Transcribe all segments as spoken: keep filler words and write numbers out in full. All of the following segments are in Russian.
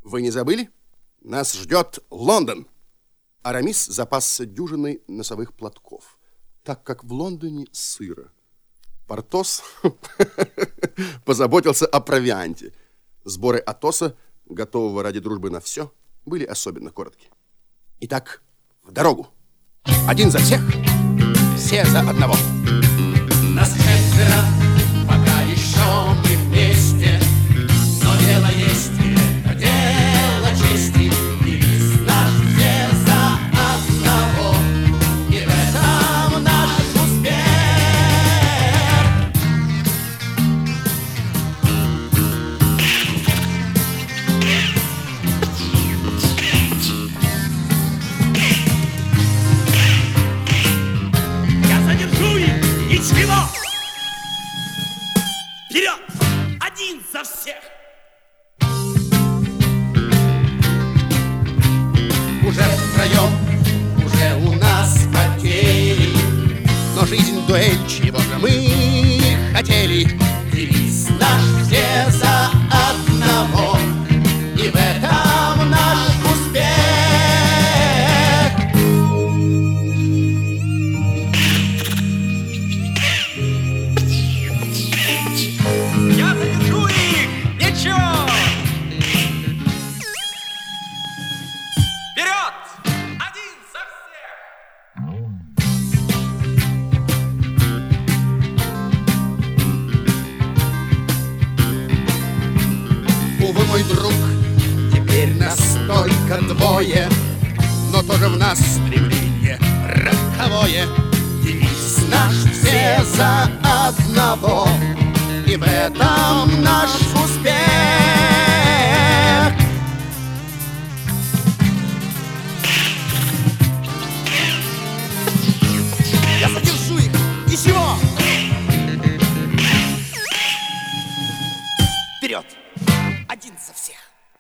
Вы не забыли? Нас ждет Лондон. Арамис запасся дюжиной носовых платков, так как в Лондоне сыро. Портос позаботился о провианте. Сборы Атоса, готового ради дружбы на все, были особенно коротки. Итак, в дорогу. Один за всех, все за одного. Нас четверо, пока еще мы вместе, но дело есть, и это дело чести. Девиз наш все за одного, и в этом наш успех. Я задержу их, ничего! Вперед! Один за всех! Уже втроем, уже у нас потери, Но жизнь дуэль, чего же мы хотели. девиз наш все за одного, и в этом наш успех. Я задержу их! Ничего! Вперед! Один за всех! Увы, мой друг, теперь нас только двое, но тоже в нас стремление роковое. Девиз наш все за одного, и в этом наш успех. Я задержу их! Ничего! Вперед! Один за всех!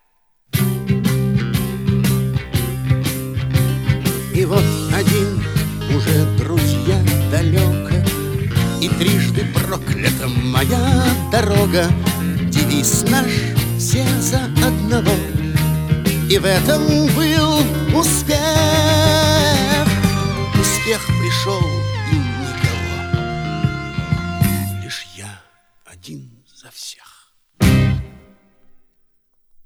И вот один уже, друзья, далеко, и трижды проклята моя дорога. Девиз наш все за одного, и в этом был успех. Успех пришел